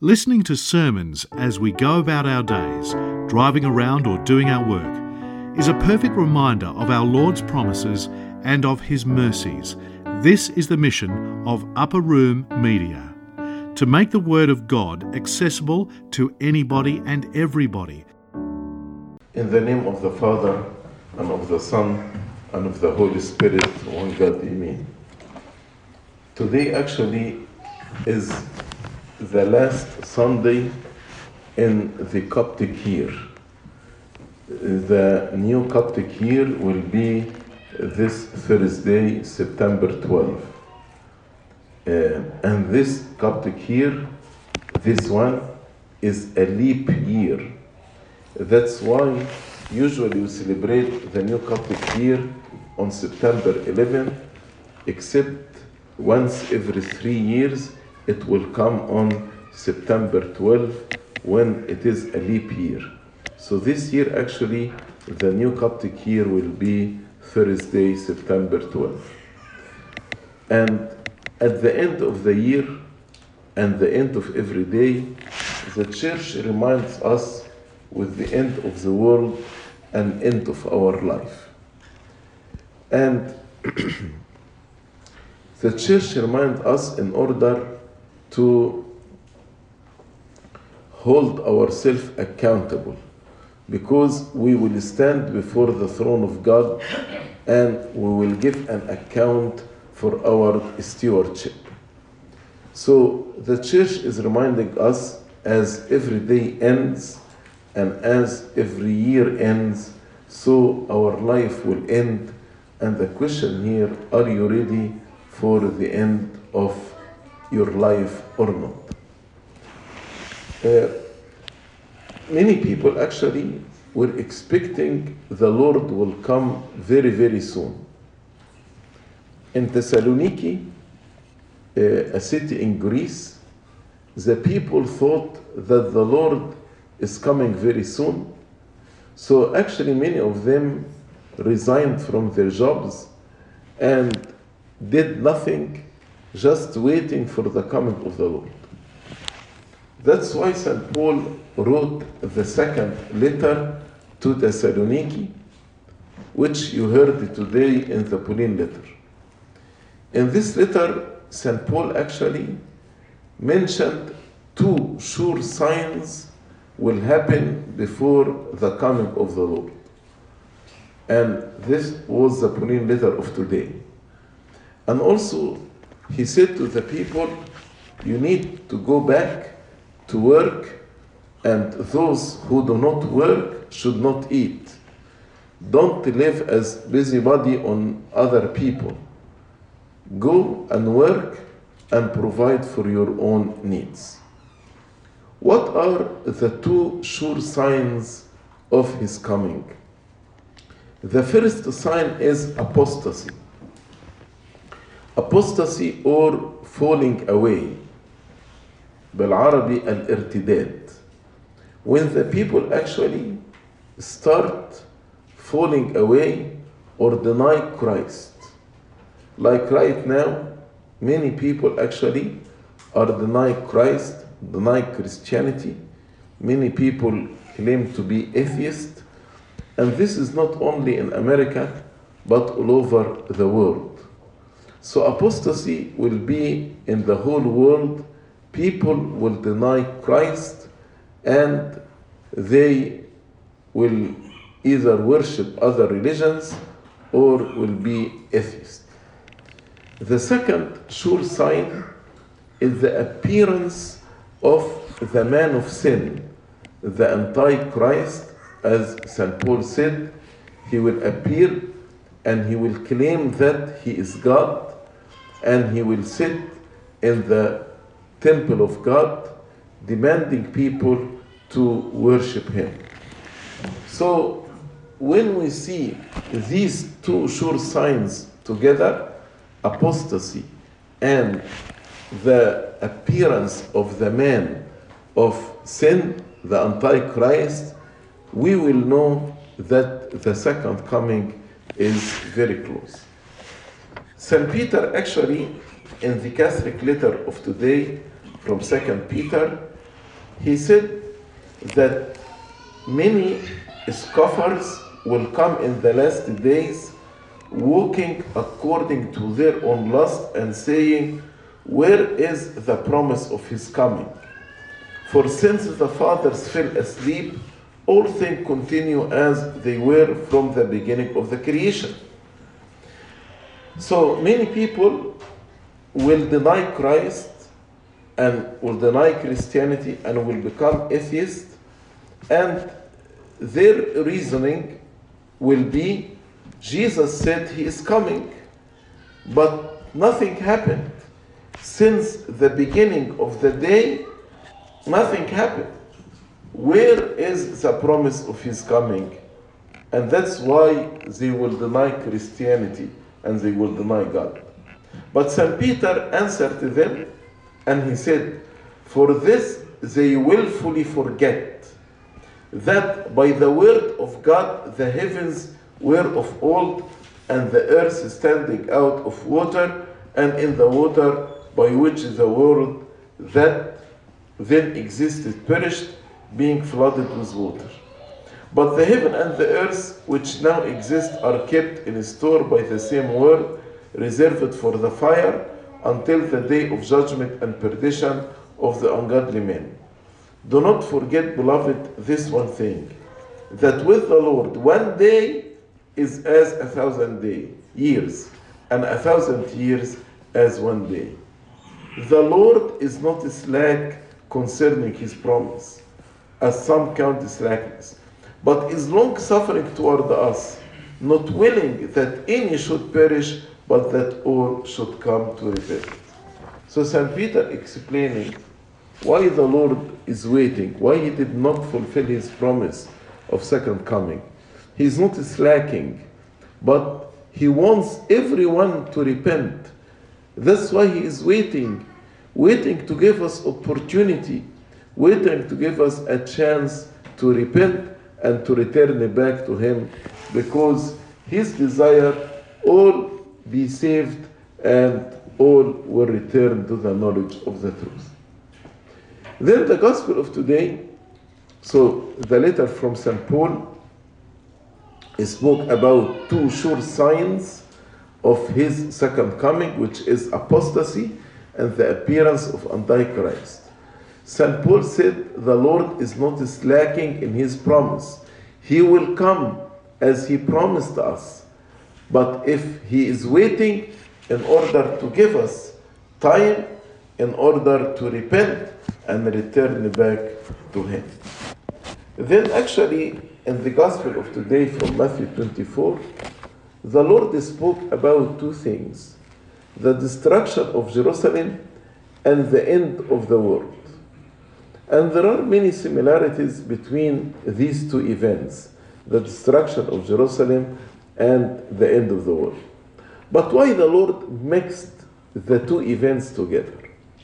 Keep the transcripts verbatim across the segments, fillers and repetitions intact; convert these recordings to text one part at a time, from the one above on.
Listening to sermons as we go about our days, driving around or doing our work, is a perfect reminder of our Lord's promises and of His mercies. This is the mission of Upper Room Media, to make the Word of God accessible to anybody and everybody. In the name of the Father, and of the Son, and of the Holy Spirit, one God, Amen. Today actually is the last Sunday in the Coptic year. The new Coptic year will be this Thursday, September twelfth. Uh, and this Coptic year, this one, is a leap year. That's why usually we celebrate the new Coptic year on September eleventh, except once every three years it will come on September twelfth when it is a leap year. So this year actually the new Coptic year will be Thursday, September twelfth. And at the end of the year and the end of every day, the church reminds us with the end of the world and end of our life. And the church reminds us in order to hold ourselves accountable, because we will stand before the throne of God and we will give an account for our stewardship. So the church is reminding us, as every day ends and as every year ends, so our life will end. And the question here, are you ready for the end of your life or not? Uh, many people actually were expecting the Lord will come very, very soon. In Thessaloniki, uh, a city in Greece, the people thought that the Lord is coming very soon. So actually many of them resigned from their jobs and did nothing, just waiting for the coming of the Lord. That's why Saint Paul wrote the second letter to Thessaloniki, which you heard today in the Pauline letter. In this letter, Saint Paul actually mentioned two sure signs will happen before the coming of the Lord. And this was the Pauline letter of today. And also, he said to the people, you need to go back to work, and those who do not work should not eat. Don't live as busybody on other people. Go and work and provide for your own needs. What are the two sure signs of his coming? The first sign is apostasy. Apostasy or falling away. بالعربي الارتداد. When the people actually start falling away or deny Christ. Like right now, many people actually are denying Christ, deny Christianity. Many people claim to be atheists. And this is not only in America, but all over the world. So apostasy will be in the whole world. People will deny Christ and they will either worship other religions or will be atheists. The second sure sign is the appearance of the man of sin, the Antichrist. As Saint Paul said, he will appear and he will claim that he is God, and he will sit in the temple of God, demanding people to worship him. So when we see these two sure signs together, apostasy and the appearance of the man of sin, the Antichrist, we will know that the second coming is very close. Saint Peter actually, in the Catholic letter of today from Second Peter, he said that many scoffers will come in the last days, walking according to their own lust and saying, where is the promise of his coming? For since the fathers fell asleep, all things continue as they were from the beginning of the creation. So many people will deny Christ and will deny Christianity and will become atheists, and their reasoning will be, Jesus said he is coming, but nothing happened. Since the beginning of the day, nothing happened. Where is the promise of his coming? And that's why they will deny Christianity and they will deny God. But Saint Peter answered to them, and he said, for this they willfully forget that by the word of God the heavens were of old, and the earth standing out of water, and in the water by which the world that then existed perished, being flooded with water. But the heaven and the earth which now exist are kept in store by the same word, reserved for the fire, until the day of judgment and perdition of the ungodly men. Do not forget, beloved, this one thing, that with the Lord one day is as a thousand day, years, and a thousand years as one day. The Lord is not slack concerning his promise, as some count slackness, but is long-suffering toward us, not willing that any should perish, but that all should come to repentance. So Saint Peter explaining why the Lord is waiting, why he did not fulfill his promise of second coming. He is not slacking, but he wants everyone to repent. That's why he is waiting, waiting to give us opportunity, waiting to give us a chance to repent and to return back to him, because his desire all be saved and all will return to the knowledge of the truth. Then the gospel of today, so the letter from Saint Paul spoke about two sure signs of his second coming, which is apostasy and the appearance of Antichrist. Saint Paul said the Lord is not slacking in his promise. He will come as he promised us. But if he is waiting in order to give us time, in order to repent and return back to him. Then actually, in the gospel of today from Matthew twenty-four, the Lord spoke about two things: the destruction of Jerusalem and the end of the world. And there are many similarities between these two events, the destruction of Jerusalem and the end of the world. But why the Lord mixed the two events together?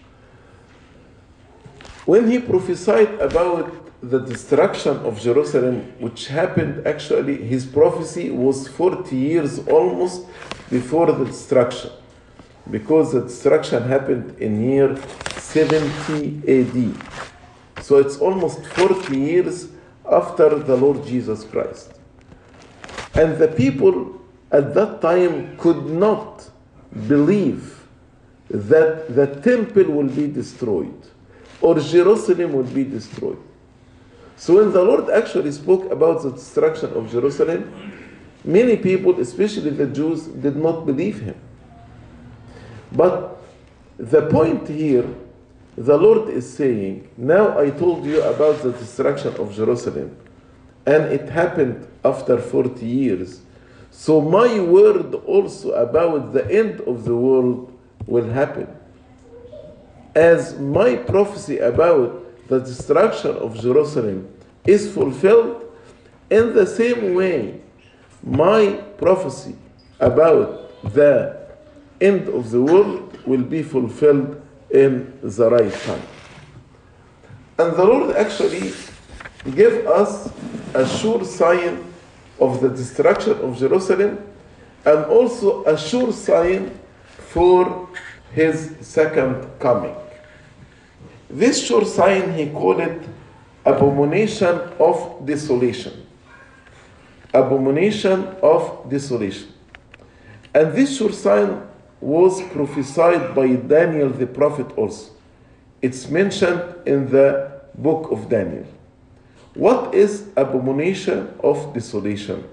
When he prophesied about the destruction of Jerusalem, which happened actually, his prophecy was forty years almost before the destruction, because the destruction happened in year seventy A D. So it's almost forty years after the Lord Jesus Christ. And the people at that time could not believe that the temple will be destroyed or Jerusalem will be destroyed. So when the Lord actually spoke about the destruction of Jerusalem, many people, especially the Jews, did not believe him. But the point here, the Lord is saying, now I told you about the destruction of Jerusalem, and it happened after forty years. So my word also about the end of the world will happen. As my prophecy about the destruction of Jerusalem is fulfilled, in the same way, my prophecy about the end of the world will be fulfilled in the right time. And the Lord actually gave us a sure sign of the destruction of Jerusalem, and also a sure sign for his second coming. This sure sign he called it abomination of desolation. Abomination of desolation. And this sure sign was prophesied by Daniel the prophet also. It's mentioned in the book of Daniel. What is abomination of desolation?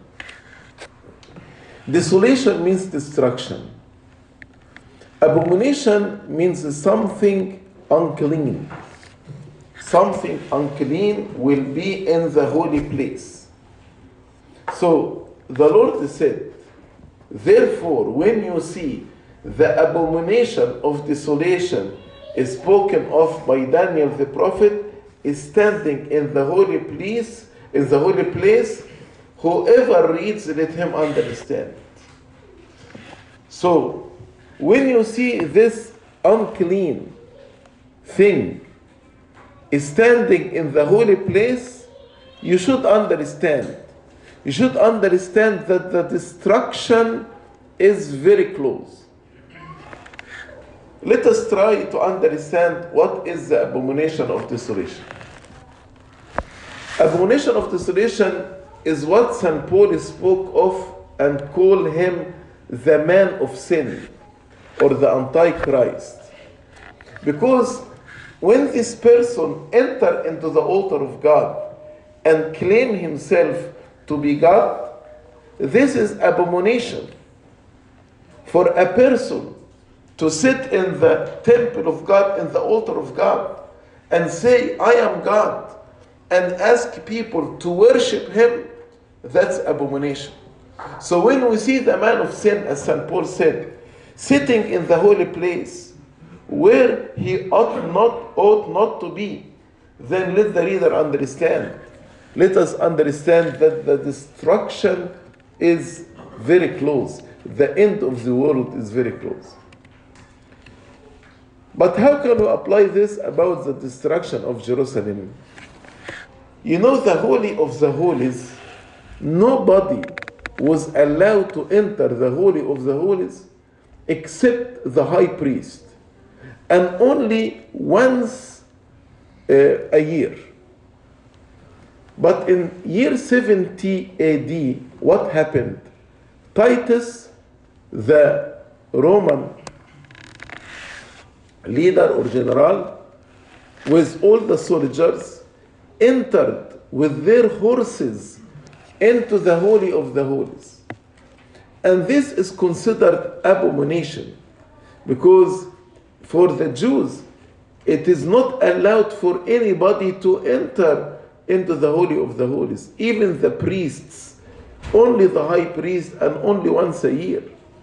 Desolation means destruction. Abomination means something unclean. Something unclean will be in the holy place. So the Lord said, therefore, when you see the abomination of desolation is spoken of by Daniel the prophet, is standing in the holy place, in the holy place, whoever reads, let him understand. So, when you see this unclean thing is standing in the holy place, you should understand. You should understand that the destruction is very close. Let us try to understand what is the abomination of desolation. Abomination of desolation is what Saint Paul spoke of and called him the man of sin or the Antichrist. Because when this person enters into the altar of God and claim himself to be God, this is abomination. For a person to sit in the temple of God, in the altar of God, and say, I am God, and ask people to worship him, that's abomination. So when we see the man of sin, as Saint Paul said, sitting in the holy place where he ought not, ought not to be, then let the reader understand. Let us understand that the destruction is very close. The end of the world is very close. But how can we apply this about the destruction of Jerusalem? You know, the Holy of the Holies, nobody was allowed to enter the Holy of the Holies except the high priest. And only once uh, a year. But in year seventy A D, what happened? Titus, the Roman leader or general, with all the soldiers, entered with their horses into the Holy of the Holies. And this is considered abomination, because for the Jews, it is not allowed for anybody to enter into the Holy of the Holies, even the priests, only the high priest, and only once a year.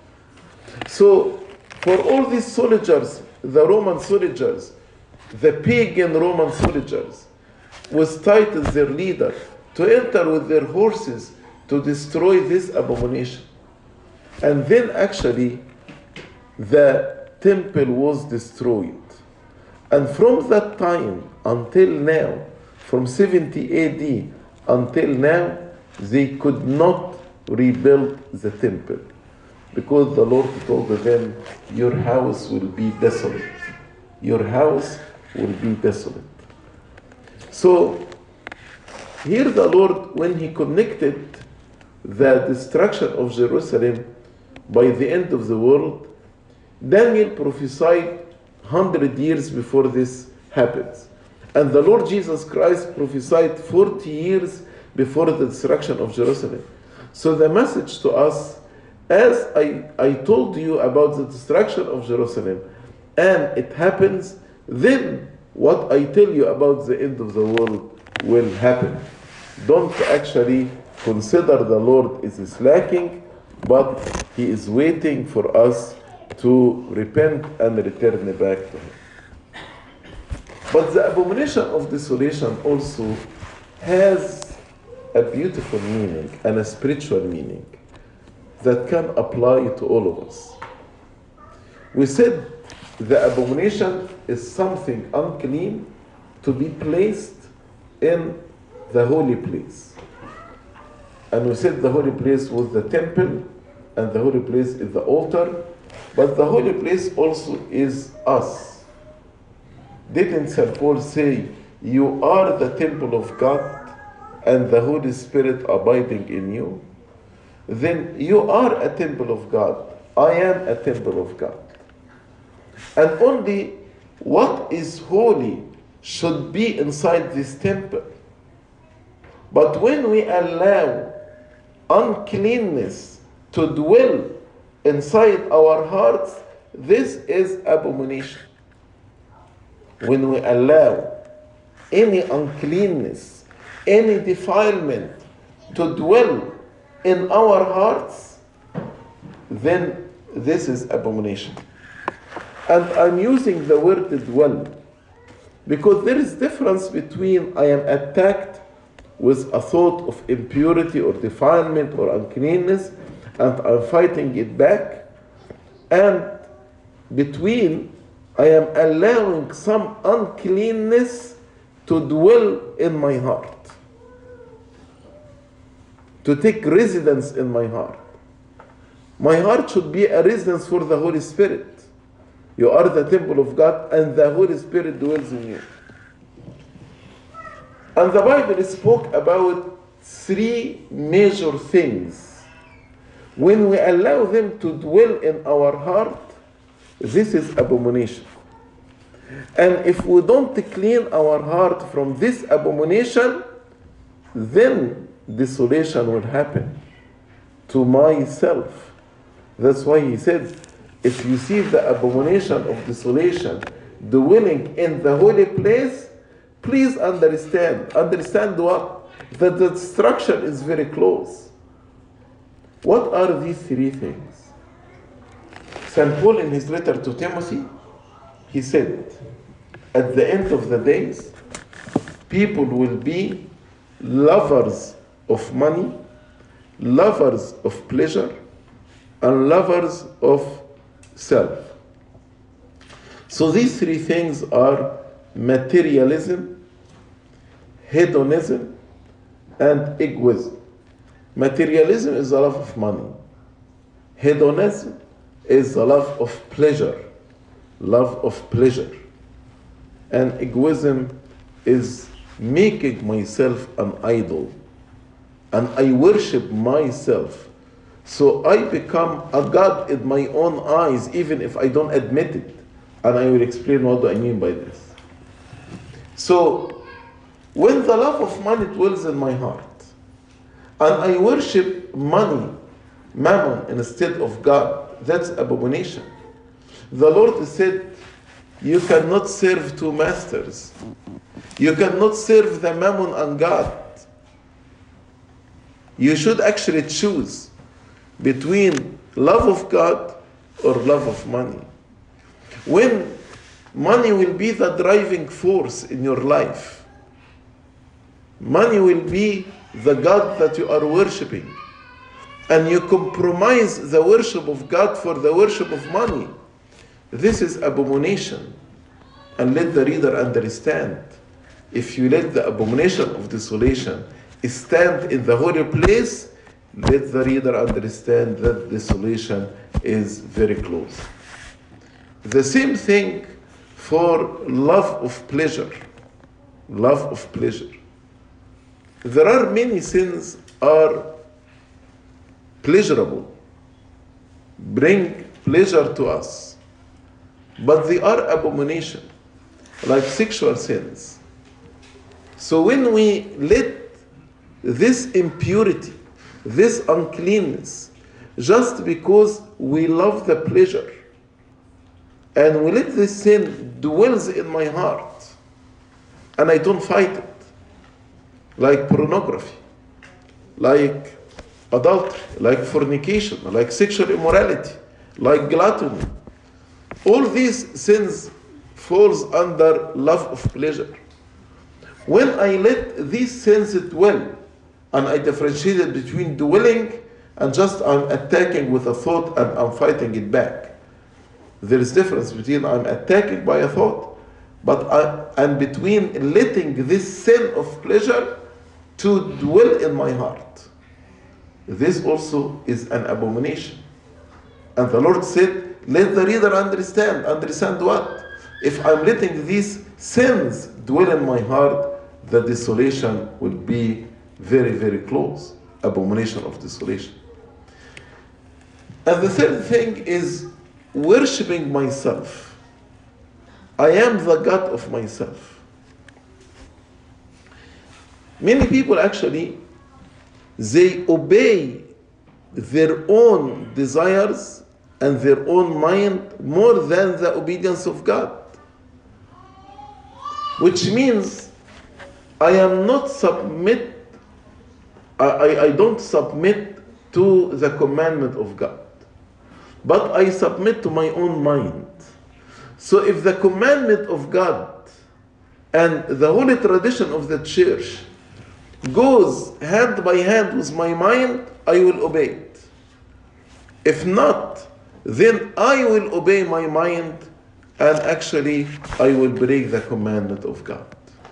So, for all these soldiers, the Roman soldiers, the pagan Roman soldiers, with Titus their leader, to enter with their horses to destroy this abomination. And then actually, the temple was destroyed. And from that time until now, from seventy A D until now, they could not rebuild the temple, because the Lord told them, your house will be desolate. Your house will be desolate. So, here the Lord, when he connected the destruction of Jerusalem by the end of the world, Daniel prophesied one hundred years before this happens. And the Lord Jesus Christ prophesied forty years before the destruction of Jerusalem. So the message to us, as I, I told you about the destruction of Jerusalem, and it happens, then what I tell you about the end of the world will happen. Don't actually consider the Lord is slacking, but he is waiting for us to repent and return back to him. But the abomination of desolation also has a beautiful meaning and a spiritual meaning that can apply to all of us. We said the abomination is something unclean to be placed in the holy place. And we said the holy place was the temple, and the holy place is the altar, but the holy place also is us. Didn't Saint Paul say, you are the temple of God and the Holy Spirit abiding in you? Then you are a temple of God. I am a temple of God. And only what is holy should be inside this temple. But when we allow uncleanness to dwell inside our hearts, this is abomination. When we allow any uncleanness, any defilement to dwell in our hearts, then this is abomination. And I'm using the word dwell because there is difference between I am attacked with a thought of impurity or defilement or uncleanness and I'm fighting it back, and between I am allowing some uncleanness to dwell in my heart, to take residence in my heart. My heart should be a residence for the Holy Spirit. You are the temple of God and the Holy Spirit dwells in you. And the Bible spoke about three major things. When we allow them to dwell in our heart, this is abomination. And if we don't clean our heart from this abomination, then desolation will happen to myself. That's why he said, if you see the abomination of desolation dwelling in the holy place, please understand. Understand what? That the destruction is very close. What are these three things? Saint Paul in his letter to Timothy, he said, at the end of the days, people will be lovers of money, lovers of pleasure, and lovers of self. So these three things are materialism, hedonism, and egoism. Materialism is the love of money. Hedonism is the love of pleasure, love of pleasure. And egoism is making myself an idol. And I worship myself. So I become a god in my own eyes, even if I don't admit it. And I will explain what do I mean by this. So, when the love of money dwells in my heart, and I worship money, mammon, instead of God, that's abomination. The Lord said, you cannot serve two masters. You cannot serve the mammon and God. You should actually choose between love of God or love of money. When money will be the driving force in your life, money will be the God that you are worshiping, and you compromise the worship of God for the worship of money, this is abomination. And let the reader understand, if you let the abomination of desolation stand in the holy place, let the reader understand that desolation is very close. The same thing for love of pleasure. Love of pleasure. There are many sins are pleasurable, bring pleasure to us, but they are abomination, like sexual sins. So when we let this impurity, this uncleanness, just because we love the pleasure, and we let this sin dwells in my heart, and I don't fight it, like pornography, like adultery, like fornication, like sexual immorality, like gluttony. All these sins falls under love of pleasure. When I let these sins dwell, and I differentiate between dwelling and just I'm attacking with a thought and I'm fighting it back. There is difference between I'm attacking by a thought, but I, and between letting this sin of pleasure to dwell in my heart. This also is an abomination. And the Lord said, let the reader understand. Understand what? If I'm letting these sins dwell in my heart, the desolation will be very, very close. Abomination of desolation. And the third thing is worshiping myself. I am the God of myself. Many people actually, they obey their own desires and their own mind more than the obedience of God. Which means I am not submit, I, I, I don't submit to the commandment of God, but I submit to my own mind. So if the commandment of God and the holy tradition of the church goes hand by hand with my mind, I will obey it. If not, then I will obey my mind, and actually I will break the commandment of God.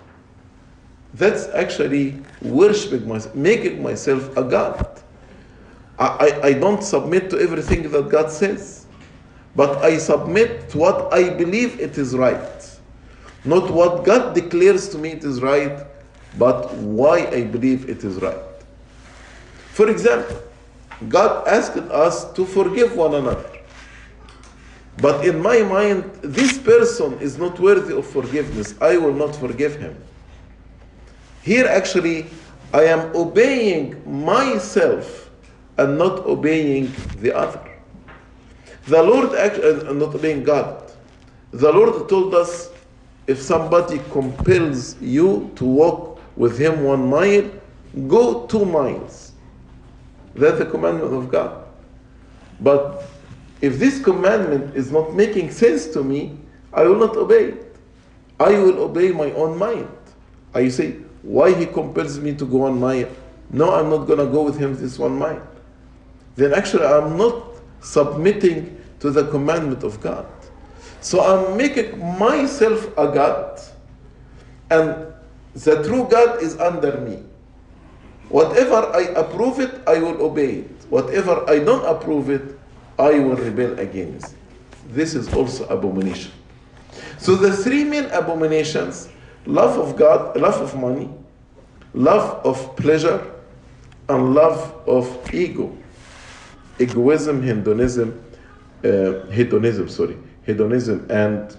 That's actually worshiping myself, making myself a God. I, I, I don't submit to everything that God says, but I submit to what I believe it is right. Not what God declares to me it is right, but why I believe it is right. For example, God asked us to forgive one another. But in my mind, this person is not worthy of forgiveness. I will not forgive him. Here actually, I am obeying myself and not obeying the other. The Lord, actually, uh, not obeying God. The Lord told us, if somebody compels you to walk with him one mile, go two miles. That's the commandment of God. But if this commandment is not making sense to me, I will not obey it. I will obey my own mind. I say, why he compels me to go one mile? No, I'm not going to go with him this one mile. Then actually I'm not submitting to the commandment of God. So I'm making myself a God, and the true God is under me. Whatever I approve it, I will obey it. Whatever I don't approve it, I will rebel against. This is also abomination. So the three main abominations: love of God, love of money, love of pleasure, and love of ego. Egoism, hedonism, uh, hedonism, sorry, hedonism and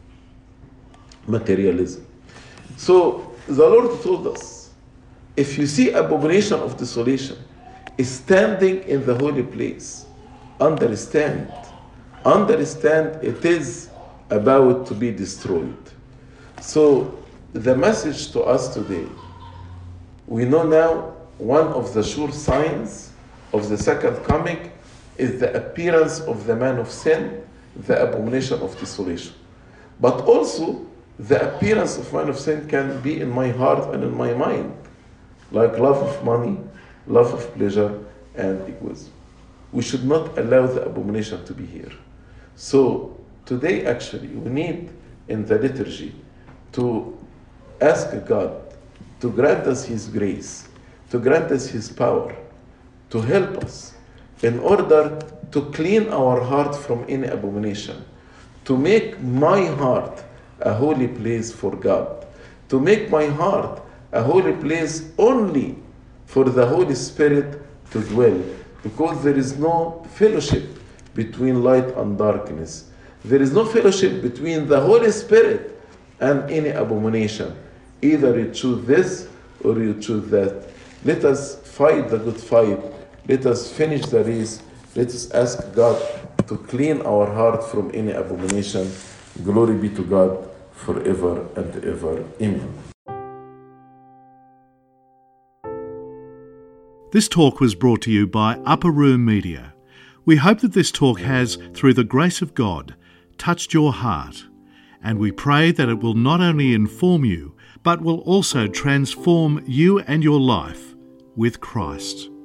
materialism. So the Lord told us, if you see abomination of desolation is standing in the holy place, understand, understand it is about to be destroyed. So the message to us today, we know now one of the sure signs of the second coming is the appearance of the man of sin, the abomination of desolation. But also the appearance of man of sin can be in my heart and in my mind, like love of money, love of pleasure, and egoism. We should not allow the abomination to be here. So today actually we need in the liturgy to ask God to grant us His grace, to grant us His power, to help us in order to clean our heart from any abomination, to make my heart a holy place for God, to make my heart a holy place only for the Holy Spirit to dwell, because there is no fellowship between light and darkness. There is no fellowship between the Holy Spirit and any abomination. Either you choose this or you choose that. Let us fight the good fight. Let us finish the race. Let us ask God to clean our heart from any abomination. Glory be to God forever and ever. Amen. This talk was brought to you by Upper Room Media. We hope that this talk has, through the grace of God, touched your heart, and we pray that it will not only inform you, but will also transform you and your life with Christ.